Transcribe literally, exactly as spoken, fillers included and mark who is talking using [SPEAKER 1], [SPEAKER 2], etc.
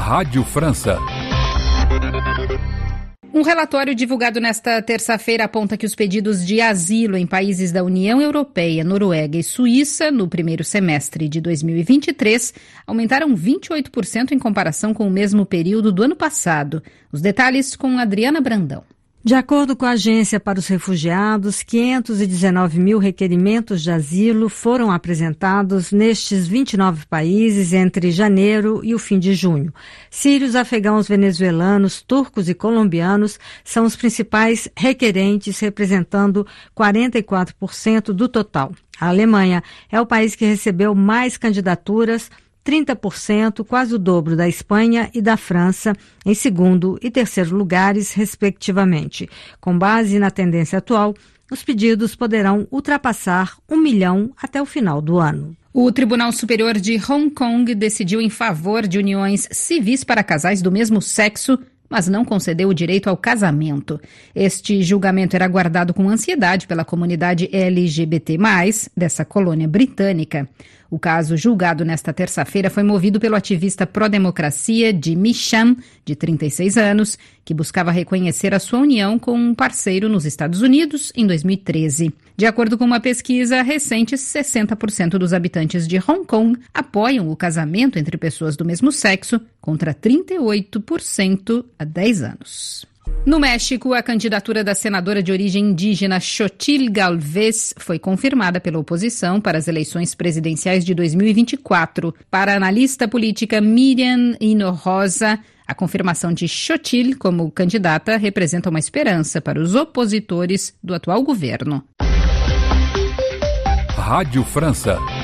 [SPEAKER 1] Rádio França.
[SPEAKER 2] Um relatório divulgado nesta terça-feira aponta que os pedidos de asilo em países da União Europeia, Noruega e Suíça no primeiro semestre de dois mil e vinte e três aumentaram vinte e oito por cento em comparação com o mesmo período do ano passado. Os detalhes com Adriana Brandão.
[SPEAKER 3] De acordo com a Agência para os Refugiados, quinhentos e dezenove mil requerimentos de asilo foram apresentados nestes vinte e nove países entre janeiro e o fim de junho. Sírios, afegãos, venezuelanos, turcos e colombianos são os principais requerentes, representando quarenta e quatro por cento do total. A Alemanha é o país que recebeu mais candidaturas, trinta por cento, quase o dobro da Espanha e da França, em segundo e terceiro lugares, respectivamente. Com base na tendência atual, os pedidos poderão ultrapassar um milhão até o final do ano.
[SPEAKER 2] O Tribunal Superior de Hong Kong decidiu em favor de uniões civis para casais do mesmo sexo, mas não concedeu o direito ao casamento. Este julgamento era aguardado com ansiedade pela comunidade L G B T mais, dessa colônia britânica. O caso julgado nesta terça-feira foi movido pelo ativista pró-democracia Jimmy Chan, de trinta e seis anos, que buscava reconhecer a sua união com um parceiro nos Estados Unidos em dois mil e treze. De acordo com uma pesquisa recente, sessenta por cento dos habitantes de Hong Kong apoiam o casamento entre pessoas do mesmo sexo, contra trinta e oito por cento há dez anos. No México, a candidatura da senadora de origem indígena Xochitl Gálvez foi confirmada pela oposição para as eleições presidenciais de dois mil e vinte e quatro. Para a analista política Miriam Hinojosa, a confirmação de Xochitl como candidata representa uma esperança para os opositores do atual governo.
[SPEAKER 1] Rádio França.